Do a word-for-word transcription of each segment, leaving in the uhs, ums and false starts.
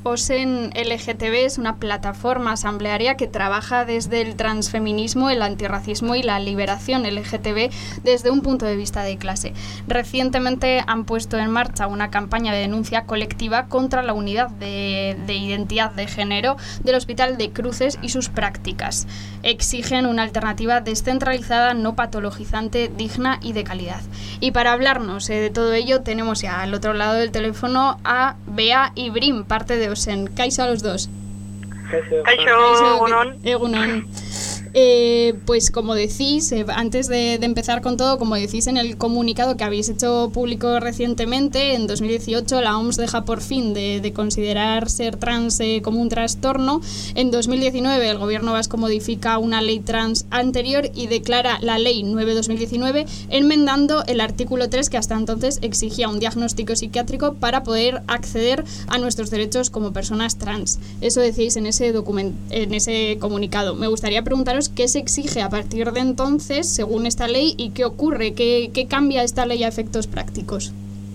Osen L G T B es una plataforma asamblearia que trabaja desde el transfeminismo, el antirracismo y la liberación L G T B desde un punto de vista de clase. Recientemente han puesto en marcha una campaña de denuncia colectiva contra la unidad de, de identidad de género del Hospital de Cruces y sus prácticas. Exigen una alternativa descentralizada, no patologizante, digna y de calidad. Y para hablarnos eh, de todo ello tenemos ya al otro lado del teléfono a Bea y Brim, parte de Osen. Kaixo a los dos. Kaixo, egunon. Egunon. Eh, pues como decís, eh, antes de, de empezar con todo, como decís en el comunicado que habéis hecho público recientemente, en dos mil dieciocho la O M S deja por fin de, de considerar ser trans eh, como un trastorno. En dos mil diecinueve el gobierno vasco modifica una ley trans anterior y declara la ley nueve barra dos mil diecinueve, enmendando el artículo tres que hasta entonces exigía un diagnóstico psiquiátrico para poder acceder a nuestros derechos como personas trans. Eso decís en ese document- en ese comunicado. Me gustaría preguntaros qué se exige a partir de entonces, según esta ley, y qué ocurre, qué, qué cambia esta ley a efectos prácticos.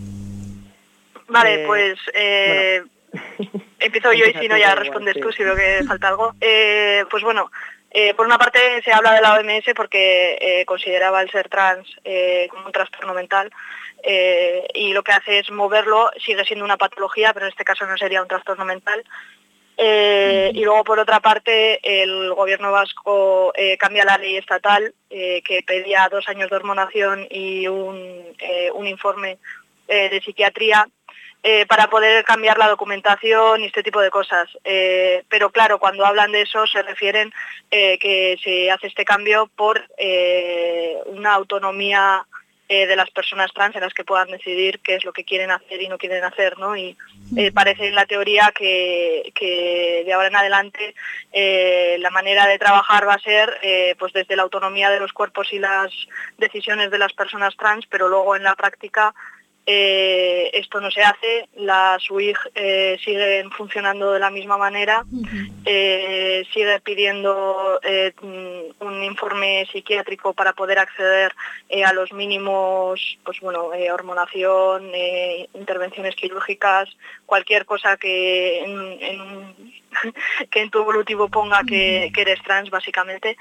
Vale, Eh, pues eh, bueno. empiezo yo y si no ya respondes tú, si veo que falta algo. Eh, pues bueno, eh, por una parte se habla de la O M S porque eh, consideraba el ser trans eh, como un trastorno mental eh, y lo que hace es moverlo, sigue siendo una patología, pero en este caso no sería un trastorno mental. Eh, y luego, por otra parte, el gobierno vasco eh, cambia la ley estatal eh, que pedía dos años de hormonación y un, eh, un informe eh, de psiquiatría eh, para poder cambiar la documentación y este tipo de cosas. Eh, pero claro, cuando hablan de eso se refieren eh, que se hace este cambio por eh, una autonomía Eh, de las personas trans en las que puedan decidir qué es lo que quieren hacer y no quieren hacer, ¿no? Y eh, parece en la teoría que, que de ahora en adelante eh, la manera de trabajar va a ser eh, pues desde la autonomía de los cuerpos y las decisiones de las personas trans, pero luego en la práctica eh, esto no se hace, las U I G eh, siguen funcionando de la misma manera, eh, sigue pidiendo eh, un informe psiquiátrico para poder acceder eh, a los mínimos, pues bueno, eh, hormonación, eh, intervenciones quirúrgicas, cualquier cosa que en, en, que en tu evolutivo ponga que, que eres trans, básicamente.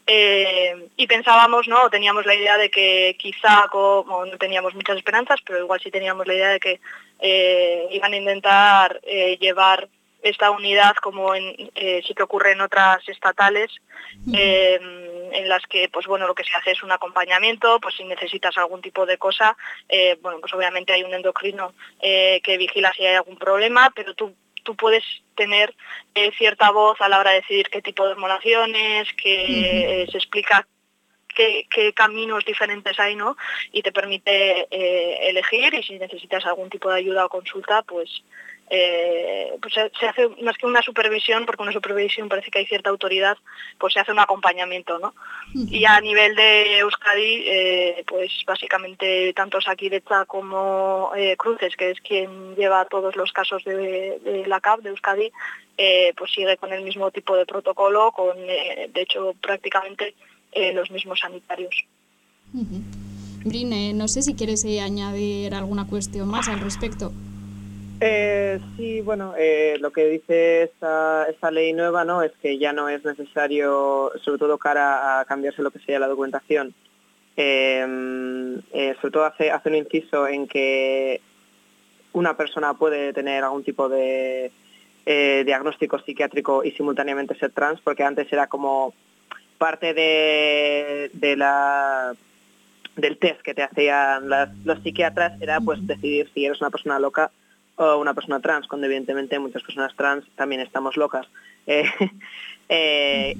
Eh, y pensábamos, ¿no? Teníamos la idea de que quizá, como no teníamos muchas esperanzas, pero igual sí teníamos la idea de que eh, iban a intentar eh, llevar esta unidad como en, eh, sí que ocurre en otras estatales, eh, en las que pues bueno lo que se hace es un acompañamiento, pues si necesitas algún tipo de cosa, eh, bueno pues obviamente hay un endocrino eh, que vigila si hay algún problema, pero tú tú puedes tener eh, cierta voz a la hora de decidir qué tipo de hormonaciones, que eh, se explica Qué, qué caminos diferentes hay, ¿no? Y te permite eh, elegir, y si necesitas algún tipo de ayuda o consulta, pues, eh, pues se, se hace más que una supervisión, porque una supervisión parece que hay cierta autoridad, pues se hace un acompañamiento, ¿no? Uh-huh. Y a nivel de Euskadi, eh, pues básicamente tanto Osakidetza como eh, Cruces, que es quien lleva todos los casos de, de la C A P de Euskadi, eh, pues sigue con el mismo tipo de protocolo, con eh, de hecho prácticamente Eh, los mismos sanitarios. Uh-huh. Brin, eh, no sé si quieres eh, añadir alguna cuestión más al respecto. Eh, sí, bueno, eh, lo que dice esta, esta ley nueva, ¿no? Es que ya no es necesario, sobre todo cara a cambiarse lo que sea la documentación. Eh, eh, sobre todo hace, hace un inciso en que una persona puede tener algún tipo de eh, diagnóstico psiquiátrico y simultáneamente ser trans, porque antes era como parte de, de la del test que te hacían las, los psiquiatras, era pues decidir si eres una persona loca o una persona trans, cuando evidentemente muchas personas trans también estamos locas. Eh, eh,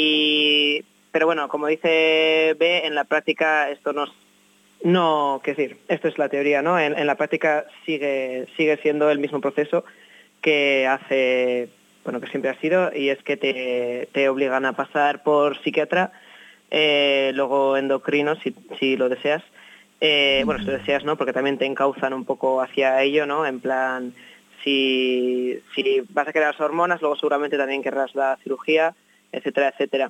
y pero bueno, como dice B, en la práctica esto no, no, qué decir, esto es la teoría, ¿no? En, en la práctica sigue sigue siendo el mismo proceso que hace bueno, que siempre ha sido, y es que te, te obligan a pasar por psiquiatra, eh, luego endocrino, si, si lo deseas. Eh, bueno, si lo deseas, ¿no? Porque también te encauzan un poco hacia ello, ¿no? En plan, si, si vas a querer las hormonas, luego seguramente también querrás la cirugía, etcétera, etcétera.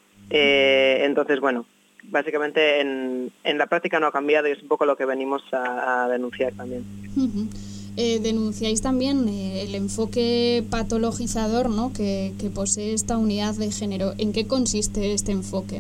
Eh, entonces, bueno, básicamente en, en la práctica no ha cambiado y es un poco lo que venimos a, a denunciar también. Uh-huh. Eh, denunciáis también eh, el enfoque patologizador, ¿no?, que, que posee esta unidad de género. ¿En qué consiste este enfoque?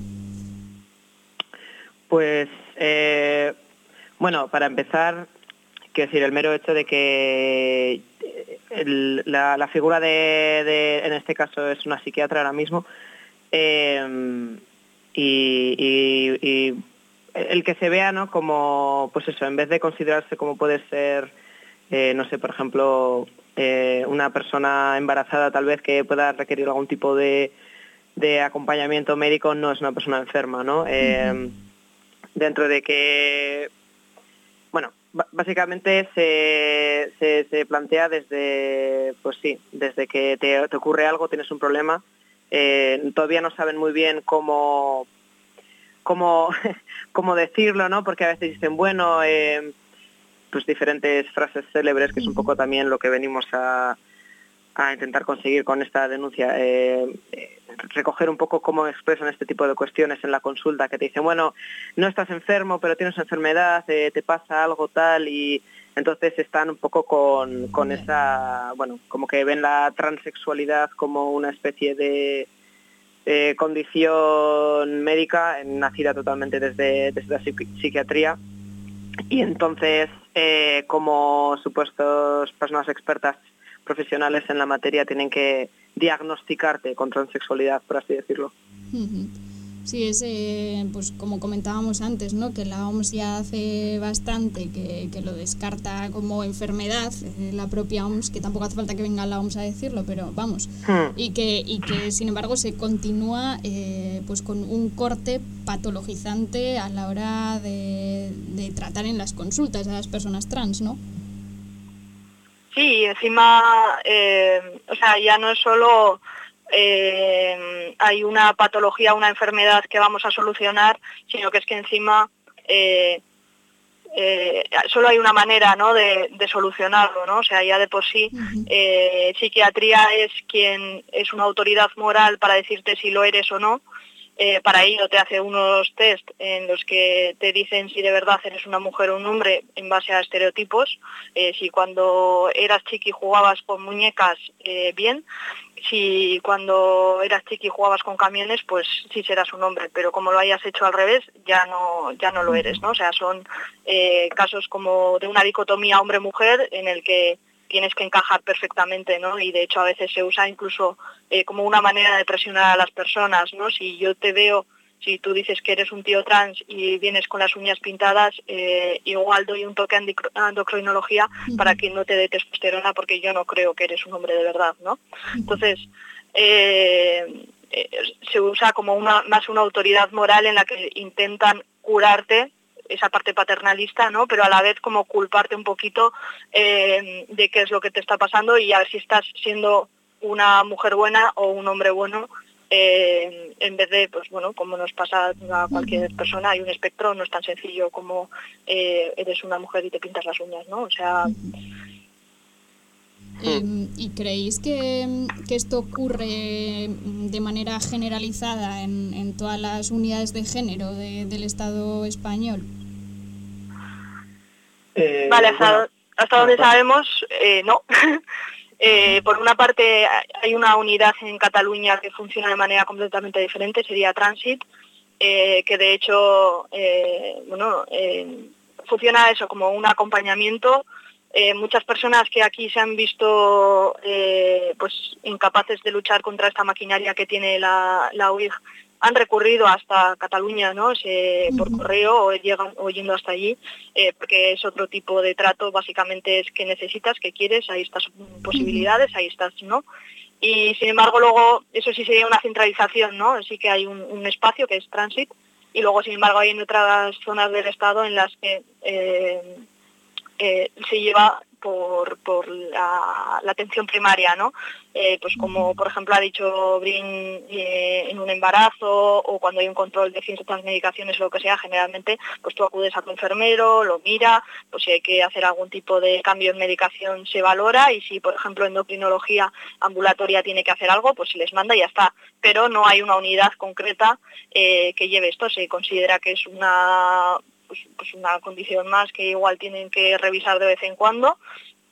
Pues, eh, bueno, para empezar, quiero decir, el mero hecho de que el, la, la figura de, de, en este caso, es una psiquiatra ahora mismo, eh, y, y, y el que se vea, ¿no?, como, pues eso, en vez de considerarse como puede ser, eh, no sé, por ejemplo, eh, una persona embarazada tal vez que pueda requerir algún tipo de, de acompañamiento médico, no es una persona enferma, ¿no? Eh, uh-huh. Dentro de que, bueno, b- básicamente se, se, se plantea desde, pues sí, desde que te, te ocurre algo, tienes un problema, eh, todavía no saben muy bien cómo, cómo, cómo decirlo, ¿no? Porque a veces dicen, bueno, eh, pues diferentes frases célebres, que es un poco también lo que venimos a, a intentar conseguir con esta denuncia, eh, eh, recoger un poco cómo expresan este tipo de cuestiones en la consulta, que te dicen, bueno, no estás enfermo, pero tienes una enfermedad, eh, te pasa algo tal, y entonces están un poco con, con esa, bueno, como que ven la transexualidad como una especie de eh, condición médica nacida totalmente desde, desde la psiqui- psiquiatría, y entonces eh, como supuestos personas expertas profesionales en la materia tienen que diagnosticarte con transexualidad, por así decirlo. Sí, es eh, pues como comentábamos antes, ¿no?, que la O M S ya hace bastante que, que lo descarta como enfermedad, eh, la propia O M S, que tampoco hace falta que venga la O M S a decirlo, pero vamos, hmm. y que y que sin embargo se continúa eh, pues con un corte patologizante a la hora de, de tratar en las consultas a las personas trans, ¿no? Sí, encima, eh, o sea, ya no es solo eh, hay una patología, una enfermedad que vamos a solucionar, sino que es que encima eh, eh, solo hay una manera, ¿no?, de, de solucionarlo, ¿no? O sea, ya de por sí, eh, psiquiatría es quien es una autoridad moral para decirte si lo eres o no. Eh, para ello te hace unos test en los que te dicen si de verdad eres una mujer o un hombre en base a estereotipos, eh, si cuando eras chiqui jugabas con muñecas, eh, bien, si cuando eras chiqui jugabas con camiones, pues sí serás un hombre, pero como lo hayas hecho al revés, ya no, ya no lo eres, ¿no? O sea, son eh, casos como de una dicotomía hombre-mujer en el que tienes que encajar perfectamente, ¿no? Y de hecho a veces se usa incluso eh, como una manera de presionar a las personas, ¿no? Si yo te veo, si tú dices que eres un tío trans y vienes con las uñas pintadas, eh, igual doy un toque a endocrinología uh-huh. para que no te dé testosterona, porque yo no creo que eres un hombre de verdad, ¿no? Uh-huh. Entonces, eh, eh, se usa como una, más una autoridad moral en la que intentan curarte esa parte paternalista, ¿no?, pero a la vez como culparte un poquito eh, de qué es lo que te está pasando y a ver si estás siendo una mujer buena o un hombre bueno, eh, en vez de, pues bueno, como nos pasa a cualquier persona, hay un espectro, no es tan sencillo como eh, eres una mujer y te pintas las uñas, ¿no? O sea... Eh, ¿Y creéis que, que esto ocurre de manera generalizada en, en todas las unidades de género de, del Estado español? Eh, vale, hasta, bueno, hasta donde bueno. sabemos, eh, no. eh, por una parte, hay una unidad en Cataluña que funciona de manera completamente diferente, sería Transit, eh, que de hecho, eh, bueno, eh, funciona eso como un acompañamiento. Eh, muchas personas que aquí se han visto eh, pues incapaces de luchar contra esta maquinaria que tiene la, la U I G han recurrido hasta Cataluña, ¿no? Se, por uh-huh. correo o, llegan, o yendo hasta allí, eh, porque es otro tipo de trato, básicamente es que necesitas, que quieres, ahí estás posibilidades, ahí estás, ¿no? Y sin embargo luego, eso sí sería una centralización, ¿no? Sí que hay un, un espacio que es Transit, y luego sin embargo hay en otras zonas del Estado en las que... Eh, Eh, se lleva por, por la, la atención primaria, ¿no? Eh, pues como por ejemplo ha dicho Brin, eh, en un embarazo o cuando hay un control de ciertas medicaciones o lo que sea, generalmente pues tú acudes a tu enfermero, lo mira, pues si hay que hacer algún tipo de cambio en medicación se valora y si por ejemplo endocrinología ambulatoria tiene que hacer algo, pues se les manda y ya está. Pero no hay una unidad concreta eh, que lleve esto, se considera que es una... Pues, pues una condición más que igual tienen que revisar de vez en cuando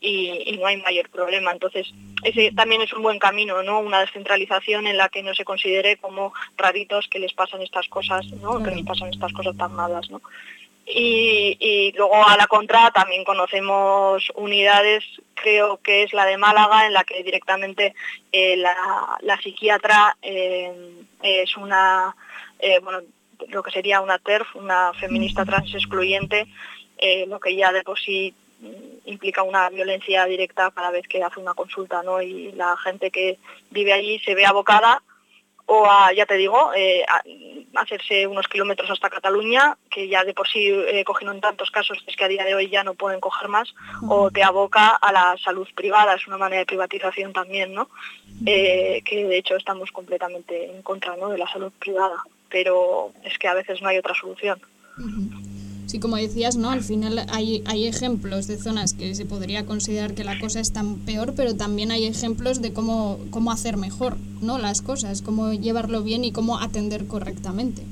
y, y no hay mayor problema. Entonces, ese también es un buen camino, ¿no? Una descentralización en la que no se considere como raritos que les pasan estas cosas, ¿no? Que les pasan estas cosas tan malas, ¿no? Y, y luego a la contra también conocemos unidades, creo que es la de Málaga, en la que directamente eh, la, la psiquiatra eh, es una, eh, bueno, lo que sería una T E R F, una feminista trans excluyente, eh, lo que ya de por sí implica una violencia directa cada vez que hace una consulta, ¿no? Y la gente que vive allí se ve abocada o a, ya te digo, eh, a hacerse unos kilómetros hasta Cataluña, que ya de por sí eh, cogieron tantos casos es que a día de hoy ya no pueden coger más, uh-huh. o te aboca a la salud privada, es una manera de privatización también, ¿no? Uh-huh. Eh, que de hecho estamos completamente en contra, ¿no?, de la salud privada, pero es que a veces no hay otra solución. Uh-huh. Sí, como decías, ¿no? Al final hay, hay ejemplos de zonas que se podría considerar que la cosa está peor, pero también hay ejemplos de cómo, cómo hacer mejor, ¿no?, las cosas, cómo llevarlo bien y cómo atender correctamente.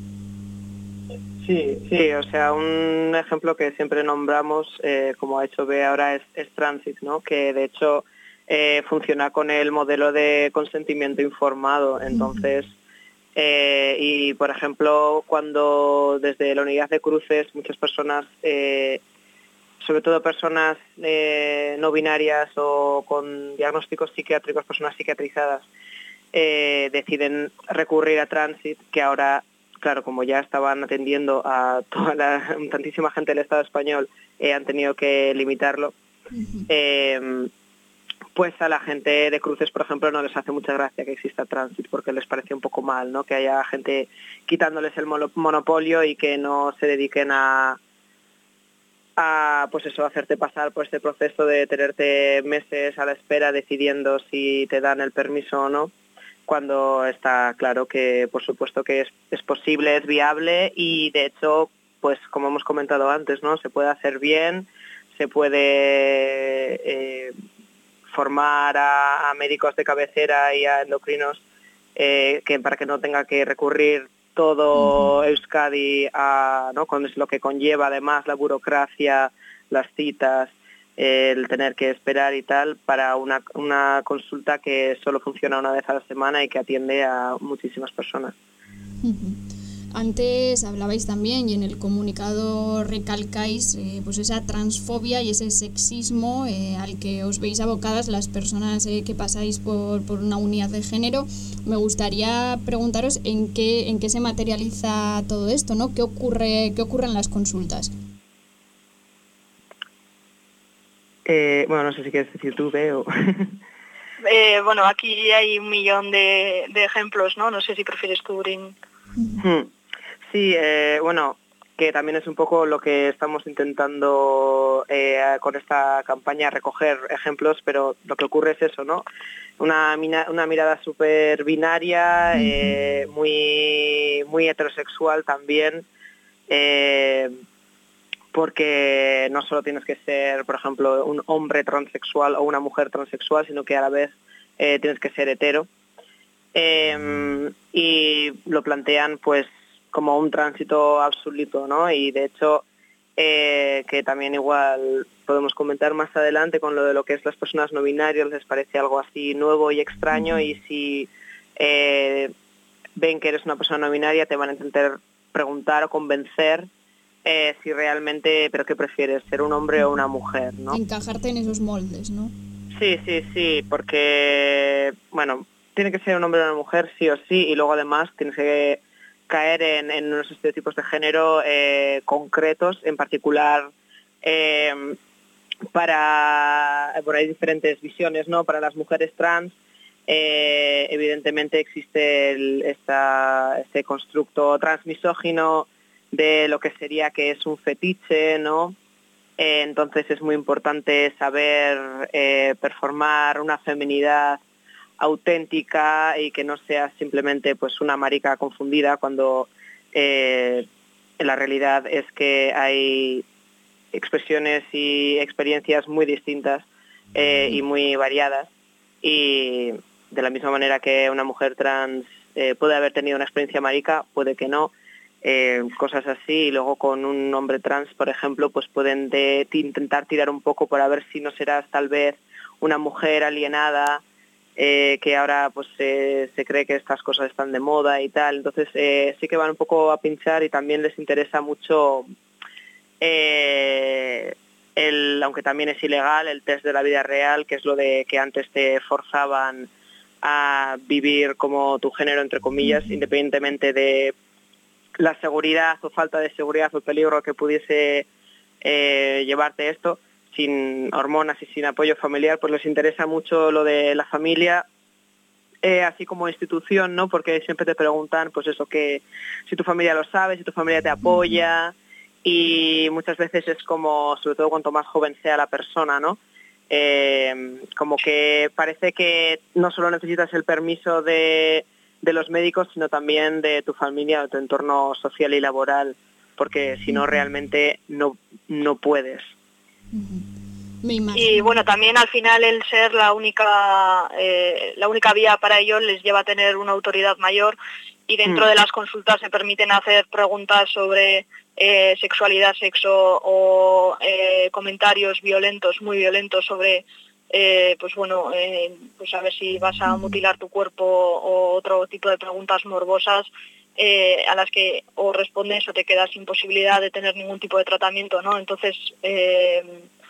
Sí, sí, o sea, un ejemplo que siempre nombramos, eh, como ha hecho B ahora, es, es Transit, ¿no? Que de hecho eh, funciona con el modelo de consentimiento informado, entonces... Uh-huh. Eh, y, por ejemplo, cuando desde la unidad de cruces muchas personas, eh, sobre todo personas eh, no binarias o con diagnósticos psiquiátricos, personas psiquiatrizadas, eh, deciden recurrir a Transit, que ahora, claro, como ya estaban atendiendo a toda la tantísima gente del Estado español, eh, han tenido que limitarlo. Uh-huh. Eh, pues a la gente de cruces, por ejemplo, no les hace mucha gracia que exista Transit porque les parece un poco mal, ¿no?, que haya gente quitándoles el monopolio y que no se dediquen a, a pues eso, hacerte pasar por este proceso de tenerte meses a la espera decidiendo si te dan el permiso o no, cuando está claro que, por supuesto, que es, es posible, es viable y, de hecho, pues como hemos comentado antes, ¿no?, se puede hacer bien, se puede... Eh, formar a, a médicos de cabecera y a endocrinos eh, que para que no tenga que recurrir todo uh-huh. Euskadi a, ¿no?, con lo que conlleva además la burocracia, las citas, eh, el tener que esperar y tal, para una, una consulta que solo funciona una vez a la semana y que atiende a muchísimas personas. Uh-huh. Antes hablabais también y en el comunicado recalcáis eh, pues esa transfobia y ese sexismo eh, al que os veis abocadas las personas eh, que pasáis por, por una unidad de género. Me gustaría preguntaros en qué en qué se materializa todo esto, ¿no? ¿Qué ocurre, qué ocurre en las consultas? Eh, bueno, no sé si quieres decir tú, Beo. eh, bueno, aquí hay un millón de, de ejemplos, ¿no? No sé si prefieres cubrir. Hmm. Sí, eh, bueno, que también es un poco lo que estamos intentando eh, con esta campaña, recoger ejemplos, pero lo que ocurre es eso, ¿no? Una, una mirada súper binaria, eh, muy, muy heterosexual también, eh, porque no solo tienes que ser, por ejemplo, un hombre transexual o una mujer transexual, sino que a la vez eh, tienes que ser hetero. Eh, y lo plantean pues como un tránsito absoluto, ¿no? Y de hecho eh, que también igual podemos comentar más adelante con lo de lo que es las personas no binarias, les parece algo así nuevo y extraño, y si eh, ven que eres una persona no binaria te van a intentar preguntar o convencer eh, si realmente, pero ¿qué prefieres? ¿Ser un hombre o una mujer, ¿no? Encajarte en esos moldes, ¿no? Sí, sí, sí, porque, bueno, tiene que ser un hombre o una mujer sí o sí, y luego además tienes que caer en, en unos estereotipos de género eh, concretos, en particular eh, para, bueno, hay diferentes visiones, ¿no? Para las mujeres trans, eh, evidentemente existe el, esta, este constructo transmisógino de lo que sería que es un fetiche, ¿no? Eh, entonces es muy importante saber eh, performar una feminidad auténtica y que no sea simplemente pues una marica confundida, cuando eh, la realidad es que hay expresiones y experiencias muy distintas eh, y muy variadas, y de la misma manera que una mujer trans eh, puede haber tenido una experiencia marica, puede que no, eh, cosas así, y luego con un hombre trans, por ejemplo, pues pueden de, de intentar tirar un poco por a ver si no serás tal vez una mujer alienada, eh, que ahora pues eh, se cree que estas cosas están de moda y tal, entonces eh, sí que van un poco a pinchar y también les interesa mucho, eh, el, aunque también es ilegal, el test de la vida real, que es lo de que antes te forzaban a vivir como tu género, entre comillas, independientemente de la seguridad o falta de seguridad o peligro que pudiese eh, llevarte esto, sin hormonas y sin apoyo familiar, pues les interesa mucho lo de la familia, eh, así como institución, ¿no? Porque siempre te preguntan, pues eso, que si tu familia lo sabe, si tu familia te apoya, y muchas veces es como, sobre todo cuanto más joven sea la persona, ¿no? Eh, como que parece que no solo necesitas el permiso de, de los médicos, sino también de tu familia, de tu entorno social y laboral, porque si no realmente no, no puedes. Me imagino. Y bueno, también al final el ser la única eh, la única vía para ellos les lleva a tener una autoridad mayor, y dentro mm. de las consultas se permiten hacer preguntas sobre eh, sexualidad, sexo o eh, comentarios violentos, muy violentos sobre eh, pues bueno, eh, pues a ver si vas a mutilar tu cuerpo o otro tipo de preguntas morbosas. Eh, a las que o respondes o te quedas sin posibilidad de tener ningún tipo de tratamiento, ¿no? Entonces eh,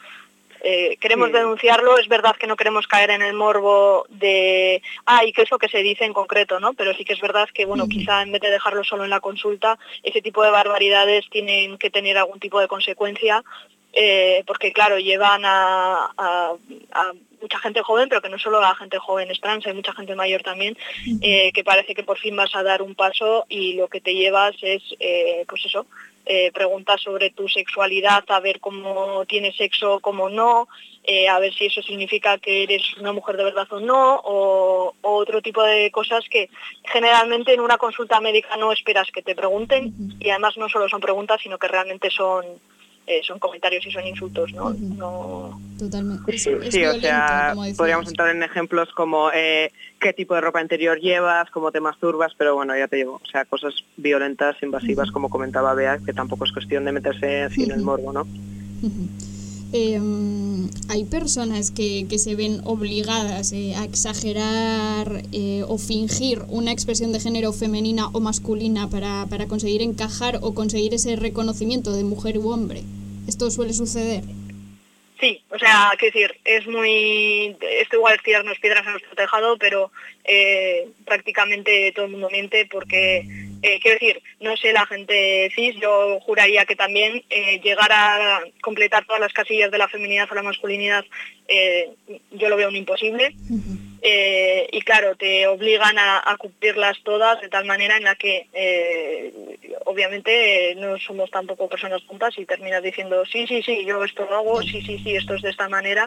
eh, queremos sí. denunciarlo. Es verdad que no queremos caer en el morbo de ah, y qué es lo que se dice en concreto, ¿no? Pero sí que es verdad que, bueno, uh-huh. quizá en vez de dejarlo solo en la consulta, ese tipo de barbaridades tienen que tener algún tipo de consecuencia, eh, porque claro, llevan a, a, a mucha gente joven, pero que no solo la gente joven es trans, hay mucha gente mayor también, eh, que parece que por fin vas a dar un paso y lo que te llevas es, eh, pues eso, eh, preguntas sobre tu sexualidad, a ver cómo tienes sexo, cómo no, eh, a ver si eso significa que eres una mujer de verdad o no, o, o otro tipo de cosas que generalmente en una consulta médica no esperas que te pregunten, y además no solo son preguntas, sino que realmente son... Eh, son comentarios y son insultos, ¿no? Uh-huh. no... Totalmente. Es, sí, es sí violento, o sea, como podríamos entrar en ejemplos como eh, qué tipo de ropa interior llevas, cómo te masturbas, pero bueno, ya te digo, o sea, cosas violentas, invasivas, uh-huh. como comentaba Bea, que tampoco es cuestión de meterse así uh-huh. en el morbo, ¿no? Uh-huh. Eh, hay personas que, que se ven obligadas eh, a exagerar eh, o fingir una expresión de género femenina o masculina para, para conseguir encajar o conseguir ese reconocimiento de mujer u hombre. ¿Esto suele suceder? Sí, o sea, quiero decir, es muy... Esto igual es tirarnos piedras a nuestro tejado, pero eh, prácticamente todo el mundo miente porque, eh, quiero decir, no sé, la gente cis, yo juraría que también eh, llegar a completar todas las casillas de la feminidad o la masculinidad, eh, yo lo veo un imposible. Uh-huh. Eh, y claro, te obligan a, a cumplirlas todas de tal manera en la que eh, obviamente eh, no somos tampoco personas tontas y terminas diciendo sí, sí, sí, yo esto lo hago, sí, sí, sí, esto es de esta manera.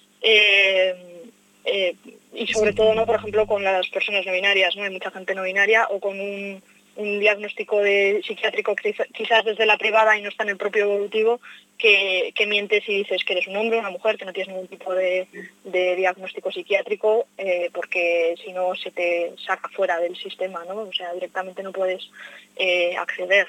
Eh, eh, y sobre todo, ¿no? Por ejemplo, con las personas no binarias, ¿no? Hay mucha gente no binaria o con un, un diagnóstico de psiquiátrico quizás desde la privada y no está en el propio evolutivo, que, que mientes y dices que eres un hombre o una mujer, que no tienes ningún tipo de, de diagnóstico psiquiátrico, eh, porque si no se te saca fuera del sistema, ¿no? O sea, directamente no puedes eh, acceder.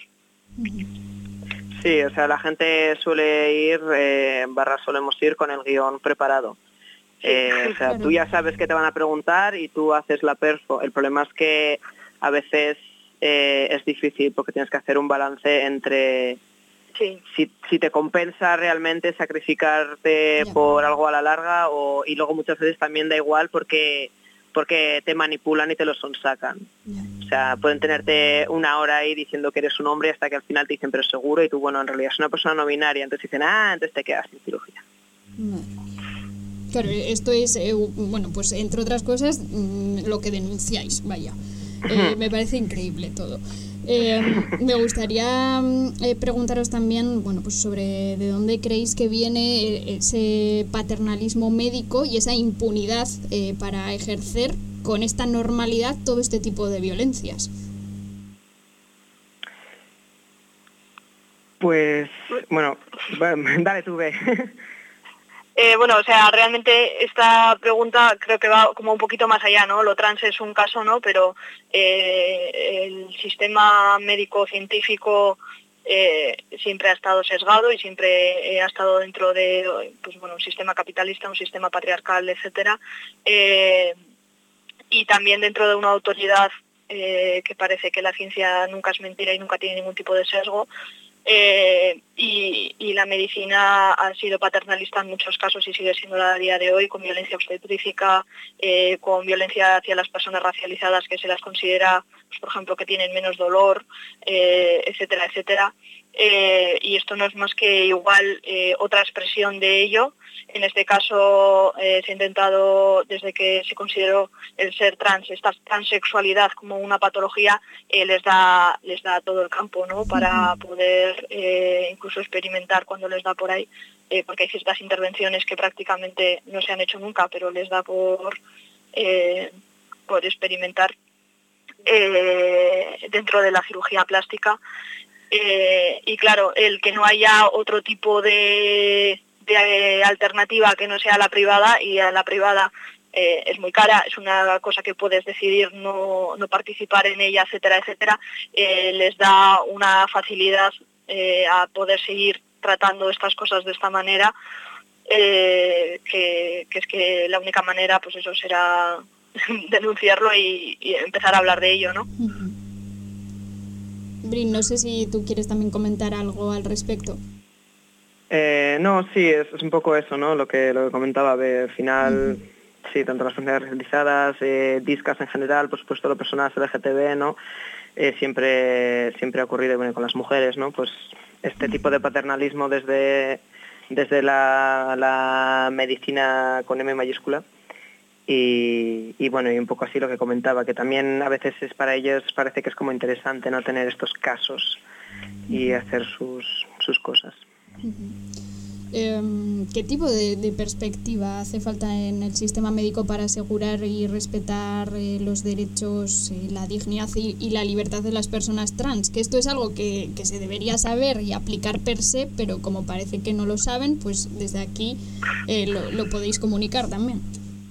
Sí, o sea, la gente suele ir, eh, barra solemos ir con el guión preparado. Eh, o sea, tú ya sabes que te van a preguntar y tú haces la perfo. El problema es que a veces eh, es difícil porque tienes que hacer un balance entre sí. si, si te compensa realmente sacrificarte yeah. por algo a la larga o y luego muchas veces también da igual porque porque te manipulan y te lo sonsacan. Yeah. O sea, pueden tenerte una hora ahí diciendo que eres un hombre hasta que al final te dicen pero seguro y tú, bueno, en realidad es una persona no binaria, entonces dicen, ah, entonces te quedas sin cirugía. No. Claro, esto es, eh, bueno, pues entre otras cosas, mmm, lo que denunciáis, vaya. Eh, me parece increíble todo. Eh, me gustaría eh, preguntaros también, bueno, pues sobre de dónde creéis que viene ese paternalismo médico y esa impunidad eh, para ejercer con esta normalidad todo este tipo de violencias. Pues, bueno, dale tú, ve. Eh, bueno, o sea, realmente esta pregunta creo que va como un poquito más allá, ¿no? Lo trans es un caso, ¿no? Pero eh, el sistema médico-científico eh, siempre ha estado sesgado y siempre eh, ha estado dentro de, pues bueno, un sistema capitalista, un sistema patriarcal, etcétera. Eh, y también dentro de una autoridad eh, que parece que la ciencia nunca es mentira y nunca tiene ningún tipo de sesgo. Eh, y, y la medicina ha sido paternalista en muchos casos y sigue siendo a día de hoy, con violencia obstetrífica, eh, con violencia hacia las personas racializadas que se las considera, pues, por ejemplo, que tienen menos dolor, eh, etcétera, etcétera. Eh, y esto no es más que igual eh, otra expresión de ello. En este caso eh, se ha intentado, desde que se consideró el ser trans, esta transexualidad como una patología, eh, les da les da todo el campo, ¿no? Para poder eh, incluso experimentar cuando les da por ahí, eh, porque hay ciertas intervenciones que prácticamente no se han hecho nunca, pero les da por, eh, por experimentar eh, dentro de la cirugía plástica. Eh, y claro, el que no haya otro tipo de, de alternativa que no sea la privada, y a la privada eh, es muy cara, es una cosa que puedes decidir no, no participar en ella, etcétera, etcétera, eh, les da una facilidad eh, a poder seguir tratando estas cosas de esta manera, eh, que, que es que la única manera, pues eso será denunciarlo y, y empezar a hablar de ello, ¿no? Uh-huh. Brin, no sé si tú quieres también comentar algo al respecto. Eh, no, sí, es, es un poco eso, ¿no? Lo que, lo que comentaba, de, al final, uh-huh. sí, tanto las comunidades racializadas, eh, discas en general, por supuesto, las personas L G T B, ¿no? Eh, siempre, siempre ha ocurrido, bueno, con las mujeres, ¿no? Pues este uh-huh. tipo de paternalismo desde, desde la, la medicina con M mayúscula. Y, y bueno, y un poco así lo que comentaba, que también a veces es para ellos parece que es como interesante no tener estos casos y hacer sus, sus cosas. Uh-huh. Eh, ¿Qué tipo de, de perspectiva hace falta en el sistema médico para asegurar y respetar eh, los derechos, eh, la dignidad y, y la libertad de las personas trans? Que esto es algo que, que se debería saber y aplicar per se, pero como parece que no lo saben, pues desde aquí eh, lo, lo podéis comunicar también.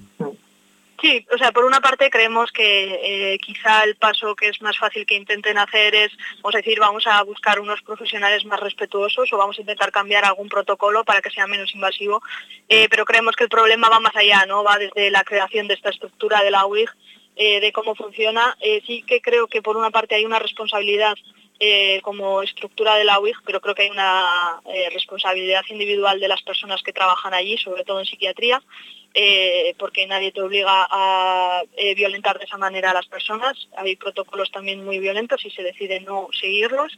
Sí, o sea, por una parte creemos que eh, quizá el paso que es más fácil que intenten hacer es, vamos a decir, vamos a buscar unos profesionales más respetuosos o vamos a intentar cambiar algún protocolo para que sea menos invasivo, eh, pero creemos que el problema va más allá, ¿no? Va desde la creación de esta estructura de la U I G, eh, de cómo funciona. Eh, sí que creo que por una parte hay una responsabilidad Eh, como estructura de la U I G, pero creo que hay una eh, responsabilidad individual de las personas que trabajan allí, sobre todo en psiquiatría, eh, porque nadie te obliga a eh, violentar de esa manera a las personas. Hay protocolos también muy violentos y se decide no seguirlos.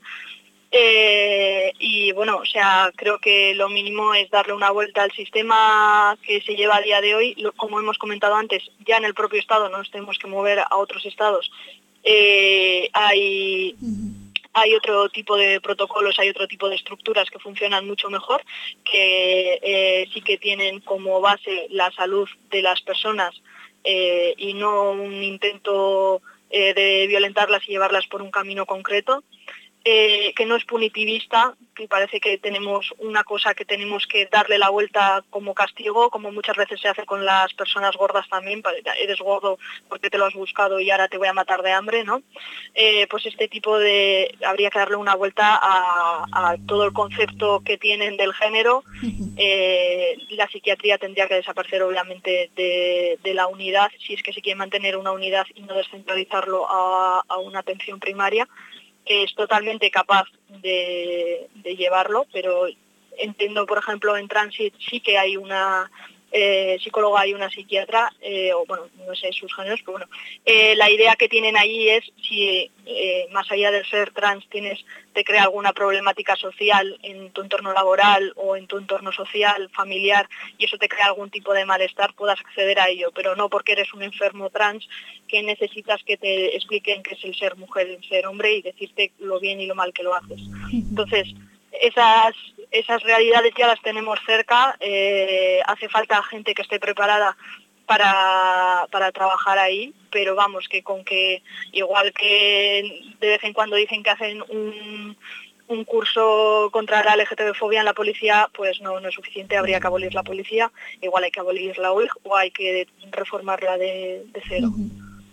Eh, y bueno, o sea, creo que lo mínimo es darle una vuelta al sistema que se lleva a día de hoy. Lo, como hemos comentado antes, ya en el propio Estado no nos tenemos que mover a otros estados. Eh, hay... Hay otro tipo de protocolos, hay otro tipo de estructuras que funcionan mucho mejor, que eh, sí que tienen como base la salud de las personas eh, y no un intento eh, de violentarlas y llevarlas por un camino concreto, eh, que no es punitivista, que parece que tenemos una cosa que tenemos que darle la vuelta como castigo, como muchas veces se hace con las personas gordas también, eres gordo porque te lo has buscado y ahora te voy a matar de hambre, ¿no? Eh, pues este tipo de... habría que darle una vuelta a, a todo el concepto que tienen del género. Eh, la psiquiatría tendría que desaparecer obviamente de, de la unidad, si es que se quiere mantener una unidad y no descentralizarlo a, a una atención primaria, que es totalmente capaz de, de llevarlo, pero entiendo, por ejemplo, en Transit sí que hay una eh, psicóloga y una psiquiatra, eh, o bueno, no sé sus géneros, pero bueno, eh, la idea que tienen allí es si eh, más allá de ser trans tienes, te crea alguna problemática social en tu entorno laboral o en tu entorno social, familiar, y eso te crea algún tipo de malestar, puedas acceder a ello, pero no porque eres un enfermo trans que necesitas que te expliquen qué es el ser mujer y el ser hombre y decirte lo bien y lo mal que lo haces. Entonces, esas esas realidades ya las tenemos cerca, eh, hace falta gente que esté preparada para, para trabajar ahí, pero vamos, que con que igual que de vez en cuando dicen que hacen un, un curso contra la L G T B fobia en la policía pues no, no es suficiente, habría que abolir la policía, igual hay que abolir la U I G o hay que reformarla de, de cero. Uh-huh.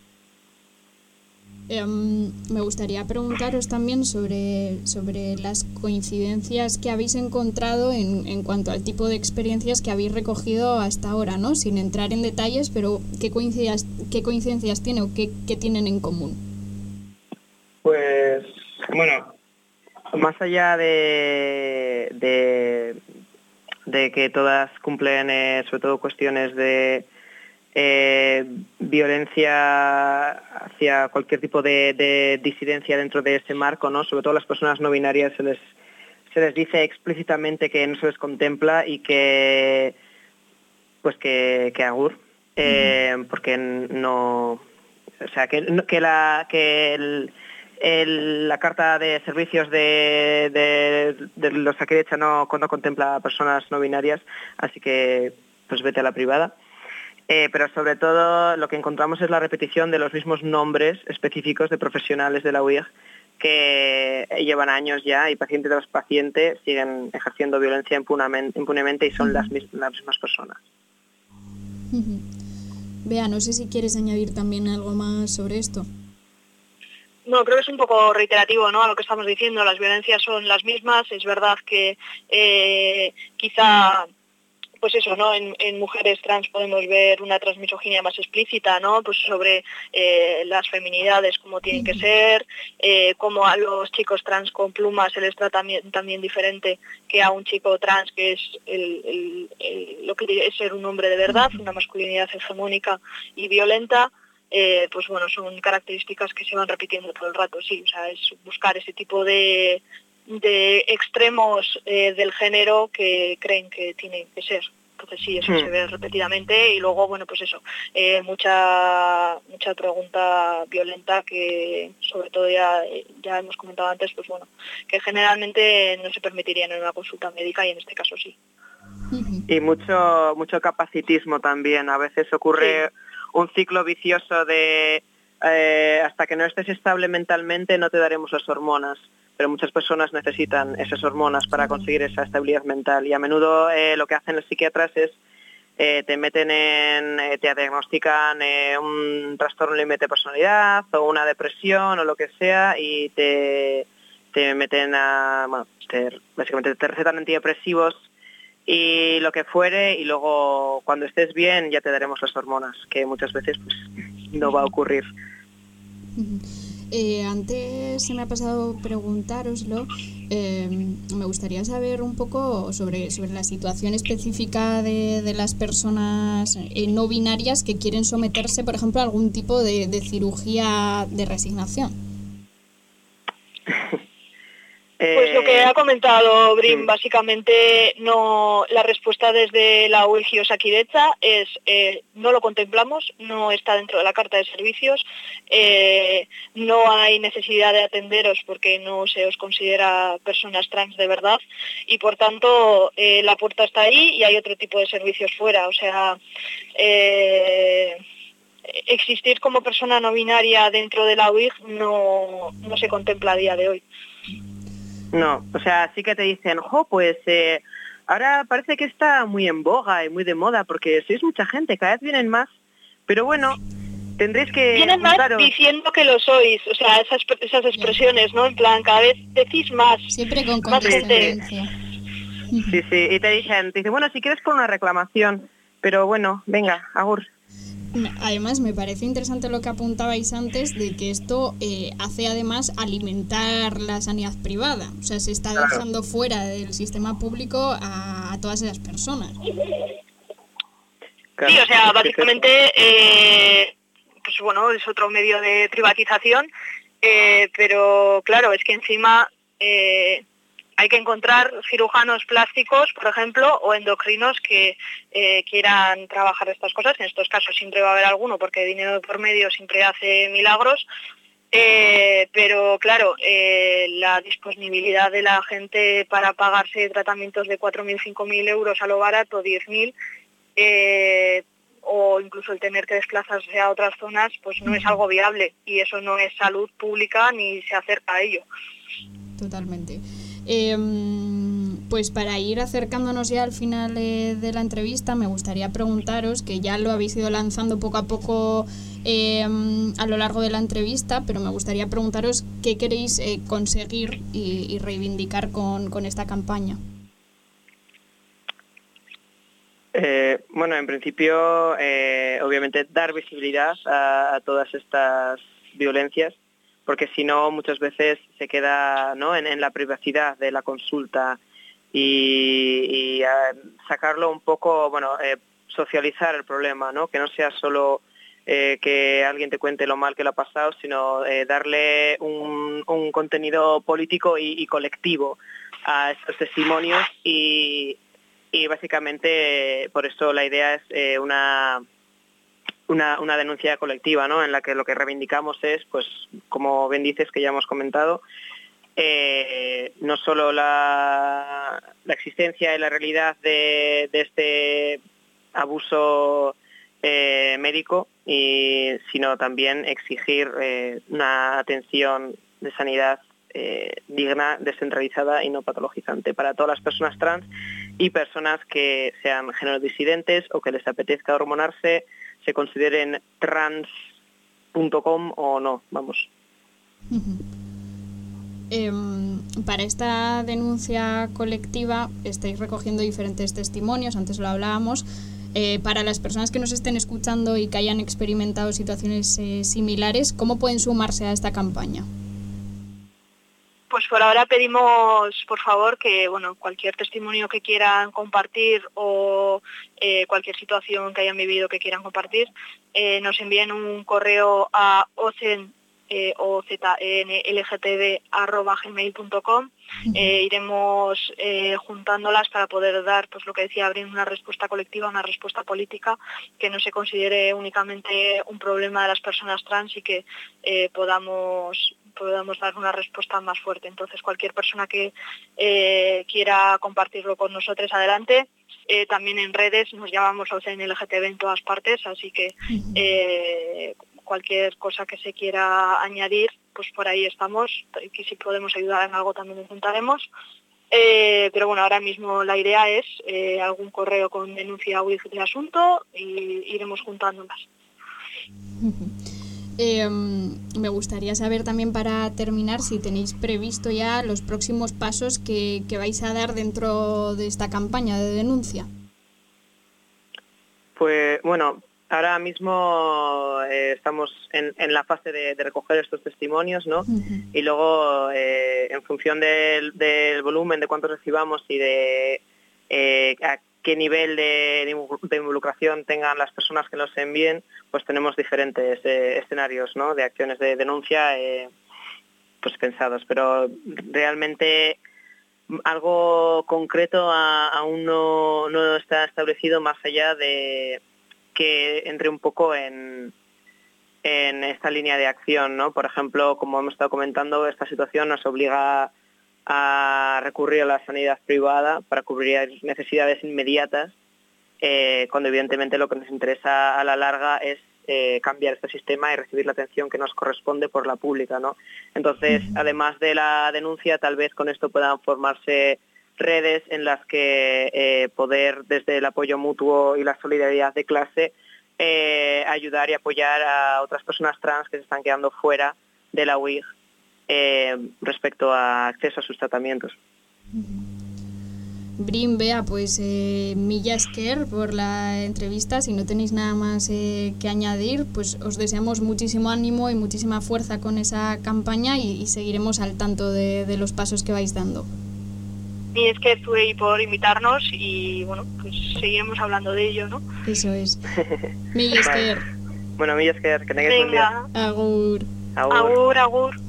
Um, me gustaría preguntaros también sobre, sobre las coincidencias que habéis encontrado en, en cuanto al tipo de experiencias que habéis recogido hasta ahora, ¿no? Sin entrar en detalles, pero ¿qué coincidencias, qué coincidencias tiene o qué, qué tienen en común? Pues, bueno, más allá de, de, de que todas cumplen eh, sobre todo cuestiones de Eh, violencia hacia cualquier tipo de, de disidencia dentro de ese marco, ¿no? Sobre todo a las personas no binarias se les, se les dice explícitamente que no se les contempla y que pues que, que agur, eh, porque no, o sea que, que la que el, el, la carta de servicios de, de, de los Osakidetza no, no contempla a personas no binarias, así que pues vete a la privada. Eh, pero sobre todo lo que encontramos es la repetición de los mismos nombres específicos de profesionales de la U I G que llevan años ya y paciente tras paciente siguen ejerciendo violencia impunemente y son las, mis- las mismas personas. Bea, no sé si quieres añadir también algo más sobre esto. No, creo que es un poco reiterativo, ¿no?, a lo que estamos diciendo. Las violencias son las mismas. Es verdad que eh, quizá... Pues eso, ¿no? En, en mujeres trans podemos ver una transmisoginia más explícita, ¿no? Pues sobre eh, las feminidades, cómo tienen que ser, eh, cómo a los chicos trans con plumas se les trata también, también diferente que a un chico trans que es el, el, el, lo que es ser un hombre de verdad, una masculinidad hegemónica y violenta. Eh, pues bueno, son características que se van repitiendo todo el rato, sí. O sea, es buscar ese tipo de... de extremos eh, del género que creen que tienen que ser. Entonces sí, eso mm. se ve repetidamente y luego, bueno, pues eso, eh, mucha mucha pregunta violenta que sobre todo ya, ya hemos comentado antes, pues bueno, que generalmente no se permitirían en una consulta médica y en este caso sí. Y mucho mucho capacitismo también, a veces ocurre sí. un ciclo vicioso de eh, hasta que no estés estable mentalmente no te daremos las hormonas. Pero muchas personas necesitan esas hormonas para conseguir esa estabilidad mental y a menudo eh, lo que hacen los psiquiatras es eh, te meten en, eh, te diagnostican eh, un trastorno límite de personalidad o una depresión o lo que sea y te, te meten a, bueno, te, básicamente te recetan antidepresivos y lo que fuere y luego cuando estés bien ya te daremos las hormonas, que muchas veces pues no va a ocurrir. Eh, antes se me ha pasado preguntároslo, eh, me gustaría saber un poco sobre, sobre la situación específica de, de las personas eh, no binarias que quieren someterse, por ejemplo, a algún tipo de, de cirugía de resignación. Pues lo que ha comentado Brim, básicamente no, la respuesta desde la U I G y Osakidetza es eh, no lo contemplamos, no está dentro de la carta de servicios, eh, no hay necesidad de atenderos porque no se os considera personas trans de verdad y por tanto eh, la puerta está ahí y hay otro tipo de servicios fuera, o sea... Eh, existir como persona no binaria dentro de la U I G no, no se contempla a día de hoy. No, o sea, sí que te dicen, jo, pues eh, ahora parece que está muy en boga y muy de moda porque sois mucha gente, cada vez vienen más, pero bueno, tendréis que Vienen juntaros. Más diciendo que lo sois, o sea, esas, esas expresiones, ¿no? En plan, cada vez decís más. Siempre con más gente. Sí, sí, y te dicen, te dicen, bueno, si quieres por una reclamación, pero bueno, venga, agur. Además, me parece interesante lo que apuntabais antes de que esto eh, hace además alimentar la sanidad privada. O sea, se está claro. dejando fuera del sistema público a, a todas esas personas. Claro. Sí, o sea, básicamente, eh, pues bueno, es otro medio de privatización, eh, pero claro, es que encima... Eh, hay que encontrar cirujanos plásticos, por ejemplo, o endocrinos que eh, quieran trabajar estas cosas. En estos casos siempre va a haber alguno, porque dinero por medio siempre hace milagros. Eh, pero claro, eh, la disponibilidad de la gente para pagarse tratamientos de cuatro mil, cinco mil euros a lo barato, diez mil, eh, o incluso el tener que desplazarse a otras zonas, pues no es algo viable. Y eso no es salud pública ni se acerca a ello. Totalmente. Eh, pues para ir acercándonos ya al final eh, de la entrevista, me gustaría preguntaros, que ya lo habéis ido lanzando poco a poco eh, a lo largo de la entrevista, pero me gustaría preguntaros qué queréis eh, conseguir y, y reivindicar con, con esta campaña. Eh, bueno, en principio, eh, obviamente, dar visibilidad a, a todas estas violencias, porque si no, muchas veces se queda, ¿no?, en, en la privacidad de la consulta y, y uh, sacarlo un poco, bueno, eh, socializar el problema, ¿no?, que no sea solo eh, que alguien te cuente lo mal que le ha pasado, sino eh, darle un, un contenido político y, y colectivo a estos testimonios y Y básicamente por eso la idea es eh, una, una una denuncia colectiva, ¿no?, en la que lo que reivindicamos es, pues, como bien dices, que ya hemos comentado, eh, no solo la, la existencia y la realidad de, de este abuso eh, médico, y, sino también exigir eh, una atención de sanidad eh, digna, descentralizada y no patologizante para todas las personas trans y personas que sean género disidentes o que les apetezca hormonarse, se consideren trans punto com o no, vamos. Uh-huh. Eh, para esta denuncia colectiva estáis recogiendo diferentes testimonios, antes lo hablábamos. Eh, para las personas que nos estén escuchando y que hayan experimentado situaciones eh, similares, ¿cómo pueden sumarse a esta campaña? Pues por ahora pedimos, por favor, que bueno, cualquier testimonio que quieran compartir o eh, cualquier situación que hayan vivido que quieran compartir, eh, nos envíen un correo a ocen, eh, o zenlgtb arroba gmail punto com. Eh, iremos eh, juntándolas para poder dar, pues lo que decía, abrir una respuesta colectiva, una respuesta política que no se considere únicamente un problema de las personas trans y que eh, podamos podamos dar una respuesta más fuerte. Entonces, cualquier persona que eh, quiera compartirlo con nosotros, adelante. Eh, también en redes nos llamamos OCENLGTB en todas partes, así que eh, cualquier cosa que se quiera añadir, pues por ahí estamos. Y si podemos ayudar en algo también lo intentaremos. Eh, pero bueno, ahora mismo la idea es eh, algún correo con denuncia U I G del asunto y iremos juntándolas. Eh, me gustaría saber también, para terminar, si tenéis previsto ya los próximos pasos que, que vais a dar dentro de esta campaña de denuncia. Pues bueno, ahora mismo eh, estamos en, en la fase de, de recoger estos testimonios, ¿no? Uh-huh. Y luego, eh, en función del, del volumen, de cuántos recibamos y de eh, a qué nivel de, de involucración tengan las personas que nos envíen, pues tenemos diferentes eh, escenarios, ¿no?, de acciones de denuncia eh, pues pensados, pero realmente algo concreto a, aún no, no está establecido, más allá de que entre un poco en, en esta línea de acción, ¿no? Por ejemplo, como hemos estado comentando, esta situación nos obliga a recurrir a la sanidad privada para cubrir necesidades inmediatas, eh, cuando evidentemente lo que nos interesa a la larga es eh, cambiar este sistema y recibir la atención que nos corresponde por la pública, ¿no? Entonces, además de la denuncia, tal vez con esto puedan formarse redes en las que eh, poder, desde el apoyo mutuo y la solidaridad de clase, eh, ayudar y apoyar a otras personas trans que se están quedando fuera de la U I G eh, respecto a acceso a sus tratamientos. Brin, Bea, pues eh, milla esker por la entrevista. Si no tenéis nada más eh, que añadir, pues os deseamos muchísimo ánimo y muchísima fuerza con esa campaña y, y seguiremos al tanto de, de los pasos que vais dando. Y es que estuve por invitarnos y bueno, pues seguiremos hablando de ello, ¿no? Eso es. Milla esker. Bueno, milla esker, que tengáis buen día. Agur. Agur, agur. agur.